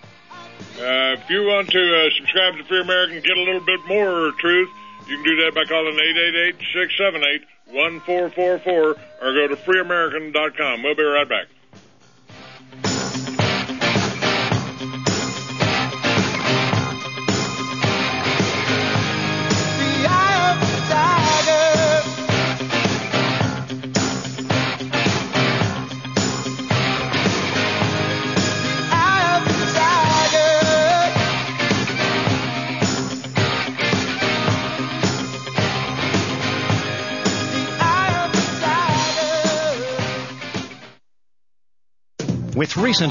Uh, if you want to uh, subscribe to Free American, get a little bit more truth, you can do that by calling eight eight eight, six seven eight, one four four four or go to free american dot com. We'll be right back. With recent